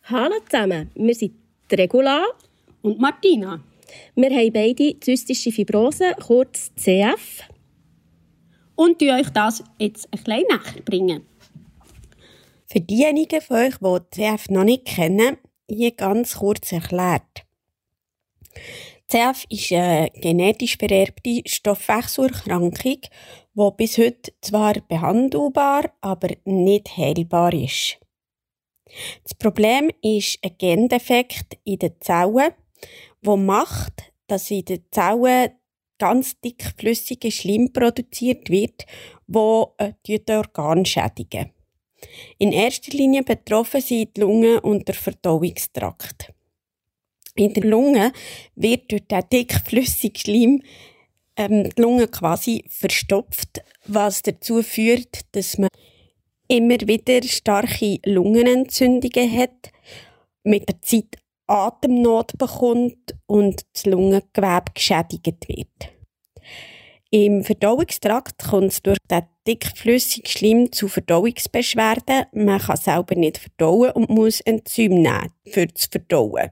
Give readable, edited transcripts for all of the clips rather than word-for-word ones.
Hallo zusammen, wir sind Regula und Martina. Wir haben beide zystische Fibrose, kurz CF. Und wir euch das jetzt ein bisschen näher bringen. Für diejenigen von euch, die CF noch nicht kennen, hier ganz kurz erklärt. CF ist eine genetisch vererbte Stoffwechselerkrankung, die bis heute zwar behandelbar, aber nicht heilbar ist. Das Problem ist ein Gendefekt in den Zellen, der macht, dass in den Zellen ganz dickflüssiger Schleim produziert wird, der die Organe schädigen. In erster Linie betroffen sind die Lunge und der Verdauungstrakt. In der Lunge wird durch den dickflüssigen Schleim die Lunge quasi verstopft, was dazu führt, dass man immer wieder starke Lungenentzündungen hat, mit der Zeit Atemnot bekommt und das Lungengewebe geschädigt wird. Im Verdauungstrakt kommt es durch den dickflüssigen Schleim zu Verdauungsbeschwerden. Man kann selber nicht verdauen und muss Enzyme nehmen, für das Verdauen.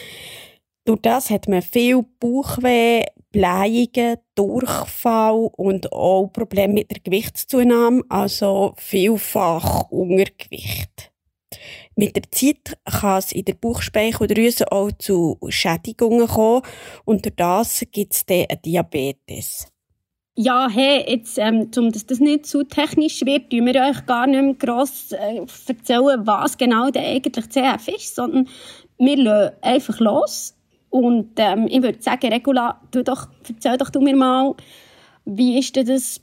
Durch das hat man viel Bauchweh, Blähungen, Durchfall und auch Probleme mit der Gewichtszunahme, also vielfach Untergewicht. Mit der Zeit kann es in der Bauchspeicheldrüse auch zu Schädigungen kommen und durch das gibt es dann einen Diabetes. Ja, hey, jetzt, dass das nicht zu technisch wird, tun wir euch gar nicht mehr gross erzählen, was genau denn eigentlich CF ist, sondern wir lassen einfach los. Und ich würde sagen, Regula, erzähl doch du mir mal, wie ist denn das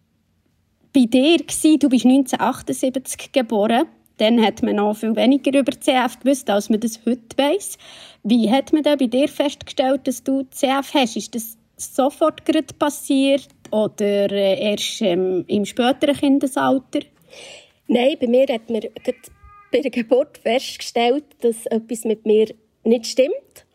bei dir gewesen? Du bist 1978 geboren. Dann hat man noch viel weniger über CF gewusst, als man das heute weiss. Wie hat man denn bei dir festgestellt, dass du CF hast? Ist das sofort gerade passiert oder erst im späteren Kindesalter? Nein, bei mir hat man bei der Geburt festgestellt, dass etwas mit mir nicht stimmt.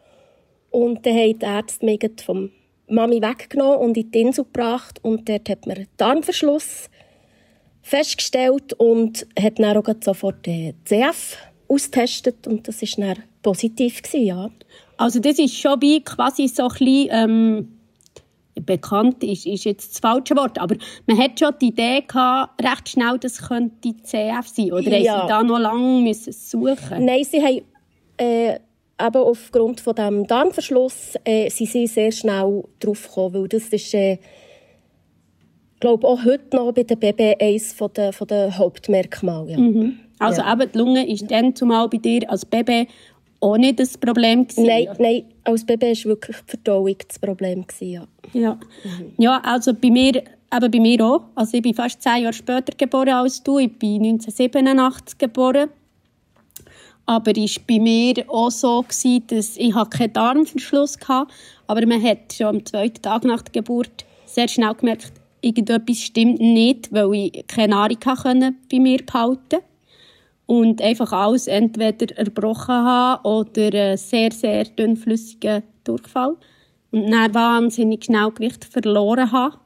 Und dann haben die Ärzte mich vom Mami weggenommen und in die Insel gebracht. Und dort hat man einen Darmverschluss festgestellt und hat dann auch sofort CF ausgetestet. Und das war dann positiv, ja. Also das ist schon wie quasi so ein bisschen, bekannt ist jetzt das falsche Wort, aber man hat schon die Idee gehabt, recht schnell, das könnte CF sein. Oder ja. Haben Sie da noch lange suchen? Nein, sie haben aber aufgrund von dem Darmverschluss sind sie sehr schnell drauf gekommen, weil das ist, glaube auch heute noch bei den Babys eines der Hauptmerkmale. Ja. Mhm. Also ja. eben die Lunge ist dann zumal bei dir als Baby auch nicht das Problem gewesen? Nein, als Baby war wirklich die Verdauung das Problem gewesen, ja. Ja, also bei mir auch. Also ich bin fast 10 Jahre später geboren als du. Ich bin 1987 geboren. Aber es war bei mir auch so, dass ich keinen Darmverschluss hatte. Aber man hat schon am 2. Tag nach der Geburt sehr schnell gemerkt, irgendetwas stimmt nicht, weil ich keine Nahrung bei mir behalten konnte. Und einfach alles entweder erbrochen habe oder einen sehr, sehr dünnflüssigen Durchfall. Und dann wahnsinnig schnell Gewicht verloren habe.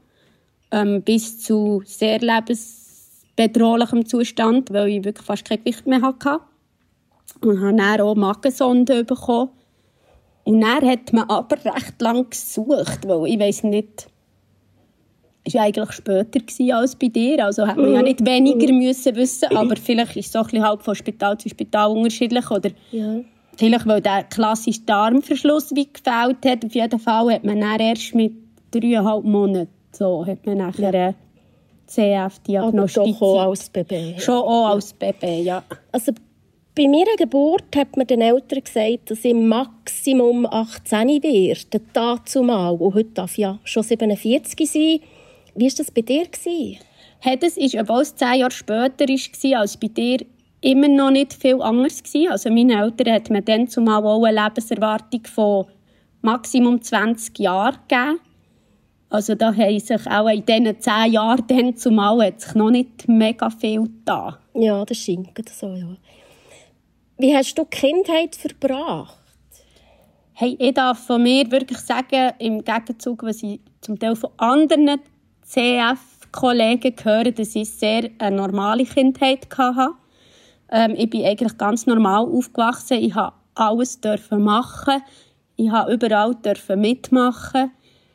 Bis zu sehr lebensbedrohlichem Zustand, weil ich wirklich fast kein Gewicht mehr hatte. Und habe dann auch Magensonden bekommen. Und dann hat man aber recht lange gesucht, weil ich weiss nicht, es war eigentlich später als bei dir, also hat man ja nicht weniger müssen wissen, aber vielleicht ist es so ein bisschen halt von Spital zu Spital unterschiedlich, oder vielleicht, weil der klassische Darmverschluss wie gefehlt hat. Auf jeden Fall hat man dann erst mit 3,5 Monaten so hat man nachher CF diagnostiziert. Aber doch auch als Baby. Schon auch als Baby, ja. Also bei meiner Geburt hat mir den Eltern gesagt, dass ich Maximum 18 werde, dazumal. Und heute darf ich ja schon 47 sein. Wie war das bei dir? Hey, das war, obwohl es 10 Jahre später war als bei dir, immer noch nicht viel anders gewesen. Also meinen Eltern hat man dann zumal auch eine Lebenserwartung von Maximum 20 Jahren gegeben. Also da haben sich auch in diesen 10 Jahren dann zumal hat sich noch nicht mega viel getan. Ja, das scheint so, ja. Wie hast du die Kindheit verbracht? Hey, ich darf von mir wirklich sagen, im Gegenzug, was ich zum Teil von anderen CF-Kollegen höre, dass ich sehr eine normale Kindheit hatte. Ich bin eigentlich ganz normal aufgewachsen. Ich durfte alles machen. Ich durfte überall mitmachen.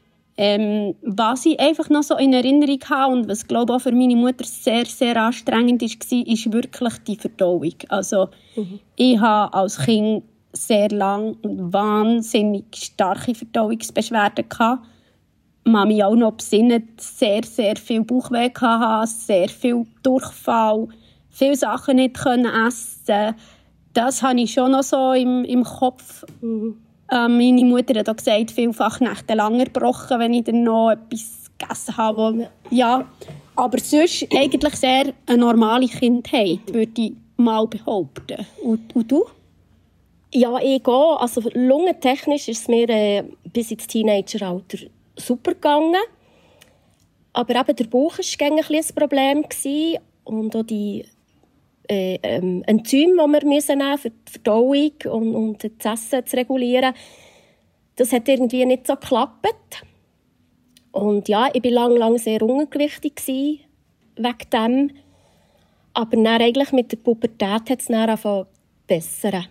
Was ich einfach noch so in Erinnerung habe und was, glaube ich, auch für meine Mutter sehr, sehr anstrengend war, ist wirklich die Verdauung. Also, ich hatte als Kind sehr lange und wahnsinnig starke Verdauungsbeschwerden gehabt. Mami auch noch besinnt, sehr, sehr viel Bauchweh hatte, sehr viel Durchfall, viele Sachen nicht essen. Das habe ich schon noch so im Kopf. Meine Mutter hat auch gesagt, vielfach nächtelang erbrochen, wenn ich dann noch etwas gegessen habe. Ja, aber sonst eigentlich sehr eine normale Kindheit, würde ich mal behaupten. Und du? Ja, ich auch. Also lungentechnisch ist es mir bis ins Teenageralter super gegangen. Aber eben der Bauch war ein Problem. Und auch die Enzyme, die wir nehmen müssen für die Verdauung und das Essen zu regulieren, das hat irgendwie nicht so geklappt. Und ja, ich war lang sehr ungewichtig wegen dem. Aber dann eigentlich mit der Pubertät hat es dann angefangen zu bessern.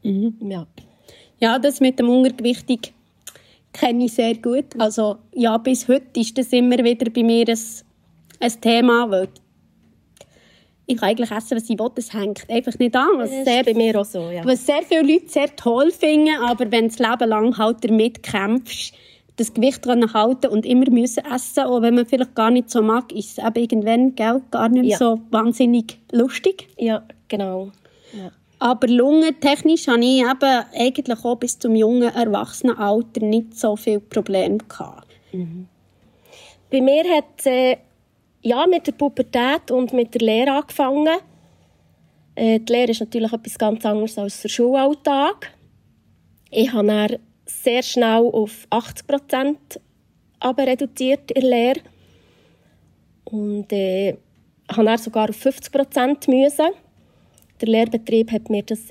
Ja, das mit dem Untergewichtig kenne ich sehr gut. Also ja, bis heute ist das immer wieder bei mir ein Thema, weil ich kann eigentlich essen, was ich will, das hängt einfach nicht an. Das ist bei mir auch so, ja. Was sehr viele Leute sehr toll finden, aber wenn du das Leben lang halt damit kämpfst, das Gewicht dran halten und immer müssen essen, auch wenn man vielleicht gar nicht so mag, ist es eben irgendwann gar nicht mehr so wahnsinnig lustig. Ja, genau. Ja. Aber lungentechnisch hatte ich eben eigentlich auch bis zum jungen Erwachsenenalter nicht so viele Probleme gehabt. Bei mir hat mit der Pubertät und mit der Lehre angefangen. Die Lehre ist natürlich etwas ganz anderes als der Schulalltag. Ich habe dann sehr schnell auf 80% reduziert in der Lehre. Und habe dann sogar auf 50% müssen. Der Lehrbetrieb hat mir das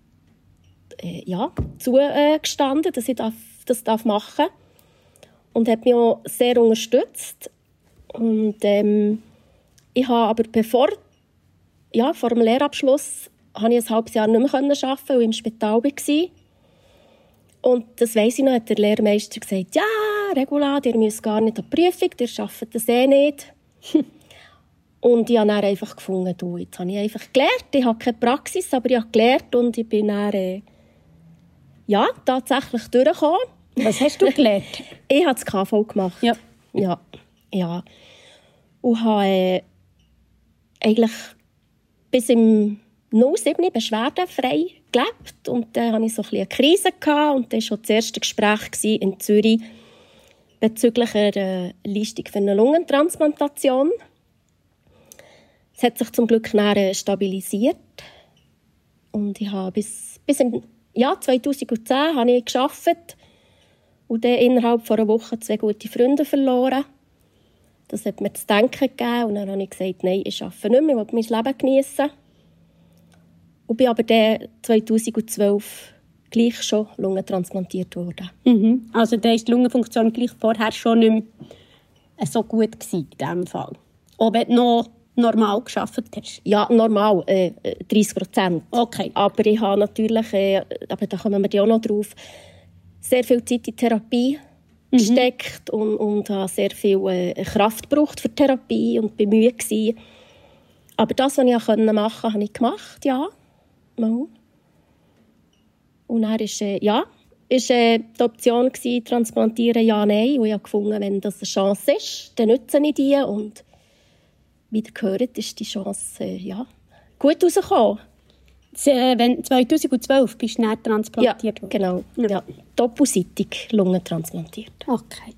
zugestanden, dass ich das machen darf. Und hat mich auch sehr unterstützt. Und ich habe aber vor dem Lehrabschluss habe ich ein halbes Jahr nicht mehr arbeiten, weil ich im Spital war. Und das weiss ich noch, hat der Lehrmeister gesagt, ja, Regula, ihr müsst gar nicht an die Prüfung, ihr arbeitet das nicht. Und ich habe dann einfach gefunden, jetzt habe ich einfach gelernt. Ich habe keine Praxis, aber ich habe gelernt und ich bin dann tatsächlich durchgekommen. Was hast du gelernt? Ich habe das KV gemacht. Ja. Und habe eigentlich bis im 07 beschwerdenfrei gelebt. Und dann hatte ich so eine Krise. Und dann war schon das erste Gespräch in Zürich bezüglich einer Leistung für eine Lungentransplantation. Es hat sich zum Glück stabilisiert. Und ich habe bis im Jahr 2010 habe ich gearbeitet. Und dann innerhalb von einer Woche 2 gute Freunde verloren. Das hat mir zu denken gegeben. Und dann habe ich gesagt, nein, ich arbeite nicht mehr, ich will mein Leben geniessen. Und bin aber dann 2012 gleich schon lungentransplantiert worden. Also da war die Lungenfunktion gleich vorher schon nicht mehr so gut gewesen, in diesem Fall. Auch wenn du noch normal gearbeitet hast? Ja, normal, 30%. Okay. Aber ich habe natürlich, aber da kommen wir ja auch noch drauf, sehr viel Zeit in Therapie gesteckt und habe sehr viel Kraft gebraucht für die Therapie und bemüht gewesen. Aber das, was ich machen konnte, habe ich gemacht, ja. Und dann war die Option transplantieren, ja, nein. Und ich habe gefunden, wenn das eine Chance ist, dann nutze ich die. Und wie ihr gehört, ist die Chance gut rausgekommen. 2012 bist du nicht transplantiert worden? Genau. Ja, doppelseitig lungentransplantiert. Okay.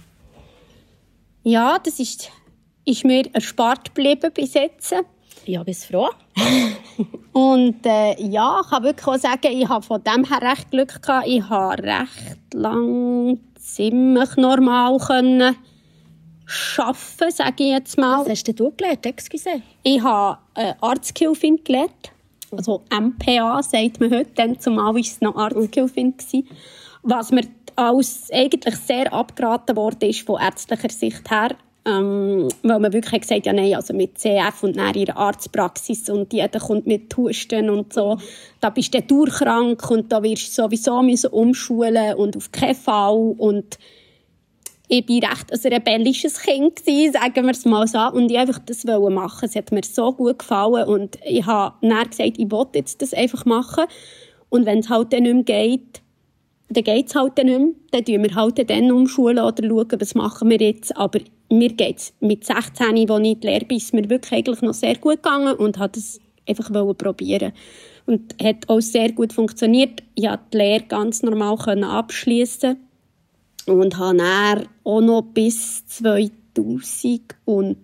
Ja, das ist mir erspart geblieben bis jetzt. Ja, bist froh. Und ich kann wirklich auch sagen, ich habe von dem her recht Glück gehabt. Ich habe recht lang ziemlich normal arbeiten, sage ich jetzt mal. Was hast du gelernt? Excuse. Ich habe Arztgehilfin gelernt. Also MPA, sagt man heute. Dann zumal war es noch Arztgehilfin. Was mir als eigentlich sehr abgeraten wurde, ist von ärztlicher Sicht her. weil man wirklich gesagt hat, ja nein, also mit CF und dann in der Arztpraxis und jeder kommt mit Husten und so, da bist du durchkrank und da wirst du sowieso müssen umschulen und auf keinen Fall. Und ich war recht ein rebellisches Kind gewesen, sagen wir es mal so, und ich wollte das machen. Es hat mir so gut gefallen und ich habe dann gesagt, ich will jetzt das einfach machen. Und wenn es halt dann nicht mehr geht, dann geht es halt dann nicht mehr. Dann tun wir halt dann umschulen oder schauen, was machen wir jetzt. Aber mir geht es mit 16, als ich in die Lehre bin, ist mir wirklich eigentlich noch sehr gut gegangen und wollte es einfach probieren. Und hat auch sehr gut funktioniert. Ich konnte die Lehre ganz normal abschließen und habe dann auch noch bis 2015,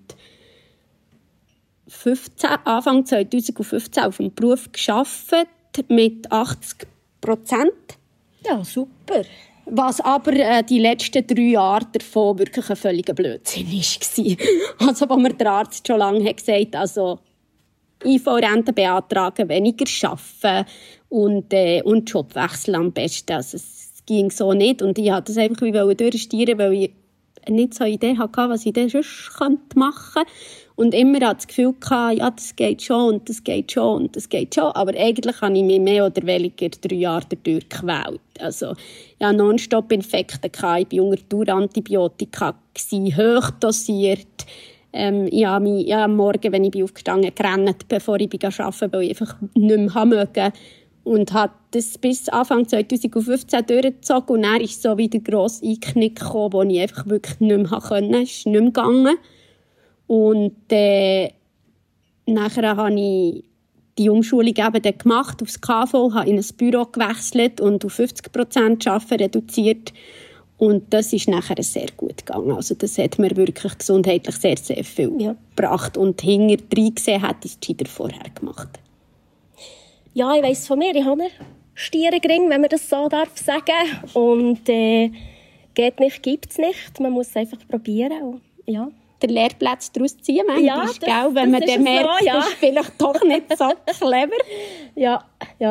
Anfang 2015 auf dem Beruf gearbeitet mit 80%. Ja, super. Was aber die letzten 3 Jahre davon wirklich ein völliger Blödsinn war. Also, wo mir der Arzt schon lange gesagt hat, also IV-Rente beantragen, weniger arbeiten und Jobwechsel am besten. Also, es ging so nicht. Und ich wollte das einfach durchstieren, weil ich nicht so eine Idee hatte, was ich dann sonst machen könnte. Und immer hatte das Gefühl, ja, das geht schon und das geht schon und das geht schon. Aber eigentlich habe ich mich mehr oder weniger 3 Jahre dadurch gequält. Also, ja, Nonstop-Infekte, ich war unter Dauerantibiotika, hochdosiert. Ich habe mich am Morgen, wenn ich aufgestanden bin, gerannt, bevor ich arbeiten bin, weil ich einfach nicht mehr mögen. Und habe das bis Anfang 2015 durchgezogen. Und dann ist so wieder ein grosser Einknick gekommen, wo ich einfach wirklich nicht mehr konnte. Es ist nicht mehr gegangen. Und nachher habe ich die Umschulung eben dann gemacht aufs KV, habe in ein Büro gewechselt und auf 50% Arbeiten reduziert. Und das ist nachher sehr gut gegangen. Also das hat mir wirklich gesundheitlich sehr, sehr viel gebracht. Und hinterher gesehen hätte ich es wieder vorher gemacht. Ja, ich weiss von mir, ich habe einen Stierengring, wenn man das so sagen darf. Und geht nicht, gibt es nicht. Man muss es einfach probieren. Ja. Der Lehrplatz daraus ziehen, manchmal, wenn man dann merkt, so, das ist vielleicht doch nicht so clever. Ja.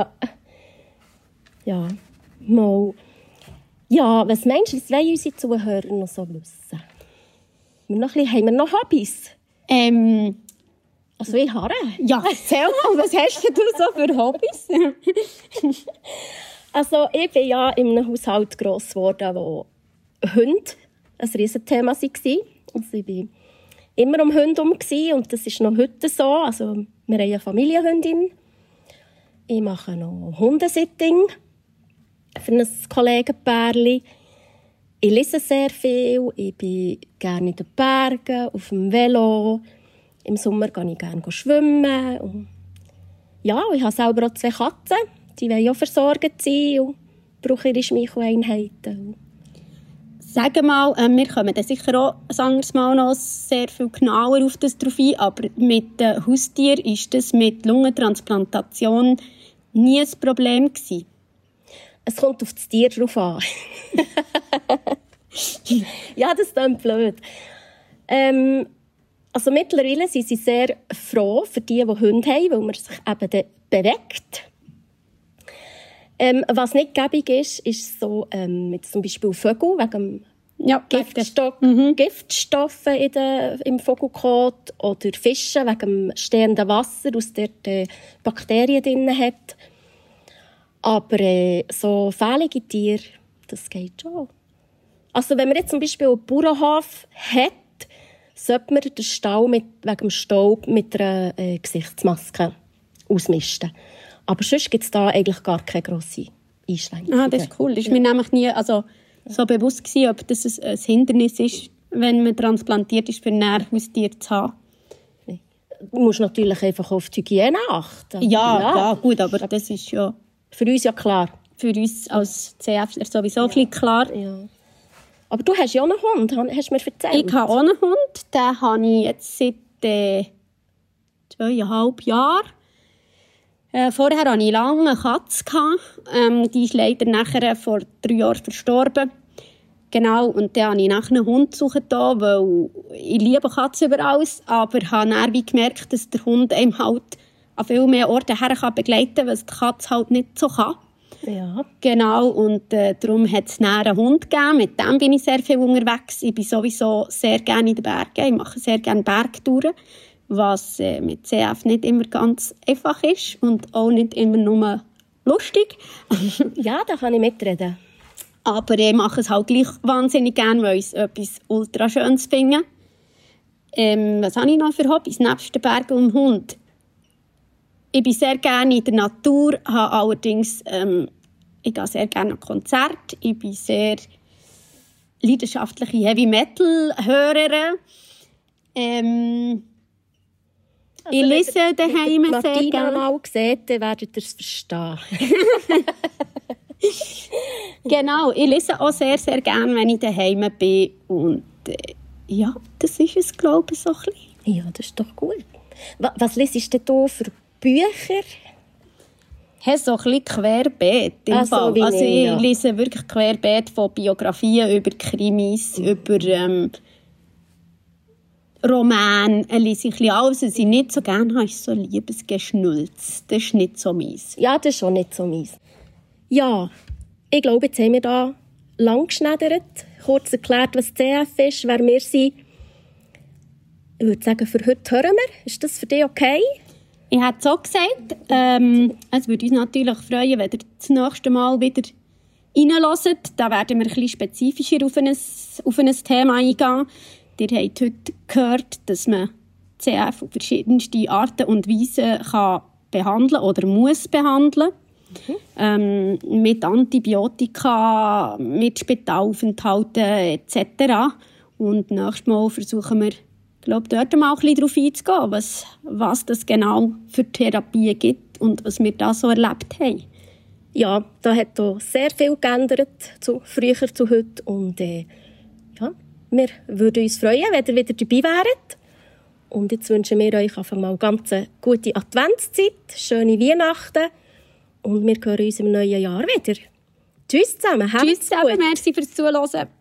Mal. Ja, was meinst du, was wollen unsere Zuhörer noch so wissen? Haben wir noch Hobbys? Also ich habe. Ja, erzähl mal, was hast du so für Hobbys? Also ich bin ja in einem Haushalt gross geworden, wo Hunde ein Riesenthema waren. Also ich war immer um Hunde herum und das ist noch heute so. Also wir haben eine Familienhündin. Ich mache noch Hundesitting für ein Kollegenpärchen. Ich lese sehr viel. Ich bin gerne in den Bergen, auf dem Velo. Im Sommer gehe ich gerne schwimmen. Und ja, ich habe selber auch 2 Katzen. Die wollen auch versorgt sein und brauchen ihre Schmeicheleinheiten. Sag mal, wir kommen dann sicher auch ein anderes Mal noch sehr viel genauer auf das drauf ein, aber mit den Haustieren ist das mit Lungentransplantation nie ein Problem gewesen? Es kommt auf das Tier drauf an. Ja, das klingt blöd. Also mittlerweile sind sie sehr froh für die Hunde haben, weil man sich eben bewegt. Was nicht gäbig ist so, mit zum Beispiel Vögel, wegen Giftstoffe im Vogelkot oder Fische wegen dem stehenden Wasser, aus dem die Bakterien drin hat. Aber so fehlige Tiere, das geht schon. Also wenn man jetzt zum Beispiel einen Bauernhof hat, sollte man den Stall wegen dem Staub mit einer Gesichtsmaske ausmisten. Aber sonst gibt es da eigentlich gar keine grosse Einschränkung. Ah, das ist cool. Das war mir nämlich nie so bewusst gewesen, ob das ein Hindernis ist, wenn man transplantiert ist, für ein Haustier zu haben. Du musst natürlich einfach auf die Hygiene achten. Ja, gut, aber das ist ja... Für uns ja klar. Für uns als CF ist sowieso ein bisschen klar. Ja. Aber du hast ja auch einen Hund, hast du mir erzählt. Ich habe auch einen Hund. Den habe ich jetzt seit 2,5 Jahren. Vorher hatte ich lange eine Katze. Die ist leider nachher vor 3 Jahren verstorben. Genau, und dann habe ich nachher einen Hund gesucht, weil ich liebe Katzen über alles, aber habe dann gemerkt, dass der Hund einem halt an viel mehr Orten her begleiten kann, was die Katze halt nicht so kann. Ja. Genau, und darum hat es einen Hund gegeben. Mit dem bin ich sehr viel unterwegs. Ich bin sowieso sehr gerne in den Bergen. Ich mache sehr gerne Bergtouren, was mit CF nicht immer ganz einfach ist und auch nicht immer nur lustig. Ja, da kann ich mitreden. Aber ich mache es halt gleich wahnsinnig gerne, weil ich es etwas ultra Schönes finde. Was habe ich noch für Hobbys nebst den Bergen und dem Hund? Ich bin sehr gerne in der Natur, habe allerdings, ich gehe sehr gerne an Konzerte. Ich bin sehr leidenschaftliche Heavy-Metal-Hörerin. Ich lese daheim sehr Martina gerne. mal gesehen, dann werdet ihr es verstehen. Genau, ich lese auch sehr, sehr gerne, wenn ich daheim bin. Und ja, das ist es, glaube ich, so ein bisschen. Ja, das ist doch gut. Was liest du für Bücher? Hey, so ein bisschen querbeet im Ah, so Fall. wie Also ich, ich ja. lese wirklich querbeet von Biografien über Krimis, über Romane. Lese ich ein bisschen alles. Was ich nicht so gerne habe, ist so Liebesgeschnulz. Das ist nicht so meins. Ja, das ist auch nicht so meins. Ja, ich glaube, jetzt haben wir da lang geschneidert, kurz erklärt, was CF ist, wer wir sind. Ich würde sagen, für heute hören wir. Ist das für dich okay? Ich hätte es auch gesagt. Es würde uns natürlich freuen, wenn ihr das nächste Mal wieder reinhört. Da werden wir ein bisschen spezifischer auf ein Thema eingehen. Ihr habt heute gehört, dass man CF auf verschiedenste Arten und Weisen kann behandeln oder muss behandeln. Mit Antibiotika, mit Spitalaufenthalten etc. Und nächstes Mal versuchen wir, dort mal ein bisschen darauf einzugehen, was das genau für Therapien gibt und was wir da so erlebt haben. Ja, da hat auch sehr viel geändert, früher zu heute. Und ja, wir würden uns freuen, wenn ihr wieder dabei wäret. Und jetzt wünschen wir euch einfach mal ganz eine gute Adventszeit, schöne Weihnachten. Und wir hören uns im neuen Jahr wieder. Tschüss zusammen. Tschüss zusammen, merci fürs Zuhören.